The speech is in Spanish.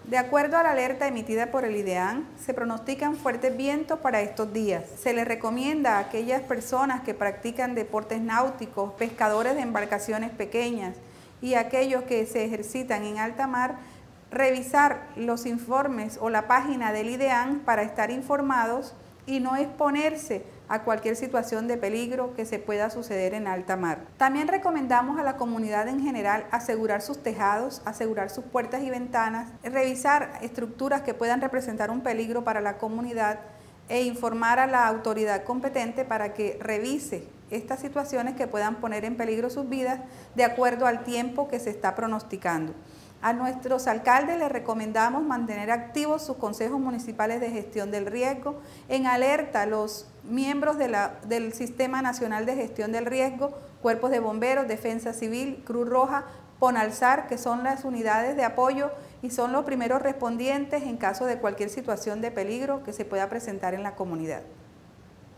De acuerdo a la alerta emitida por el IDEAN, se pronostican fuertes vientos para estos días. Se les recomienda a aquellas personas que practican deportes náuticos, pescadores de embarcaciones pequeñas y aquellos que se ejercitan en alta mar, revisar los informes o la página del IDEAN para estar informados y no exponerse a cualquier situación de peligro que se pueda suceder en alta mar. También recomendamos a la comunidad en general asegurar sus tejados, asegurar sus puertas y ventanas, revisar estructuras que puedan representar un peligro para la comunidad e informar a la autoridad competente para que revise estas situaciones que puedan poner en peligro sus vidas de acuerdo al tiempo que se está pronosticando. A nuestros alcaldes les recomendamos mantener activos sus consejos municipales de gestión del riesgo, en alerta a los miembros del Sistema Nacional de Gestión del Riesgo, cuerpos de bomberos, defensa civil, Cruz Roja, PONALSAR, que son las unidades de apoyo y son los primeros respondientes en caso de cualquier situación de peligro que se pueda presentar en la comunidad.